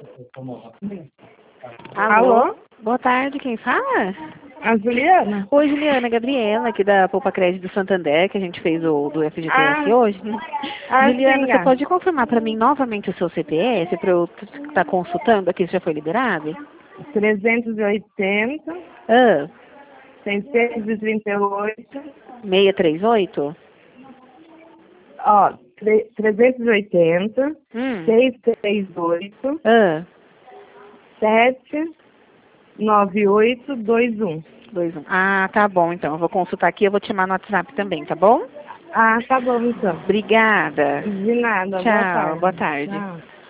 Alô? Boa tarde, quem fala? A Juliana? Oi, Juliana, Gabriela, aqui da Poupa Crédito do Santander, que a gente fez do FGTS hoje. Juliana, Sim, você pode confirmar para mim novamente o seu CPF para eu estar consultando aqui se já foi liberado? 380, Ah, 638, 638? ó, 380, Hum. 638, Ah, 79821. 21. Ah, tá bom, então. Eu vou consultar aqui, eu vou te chamar no WhatsApp também, tá bom? Ah, tá bom então. Obrigada. De nada, boa Tchau, tarde. boa tarde. Tchau.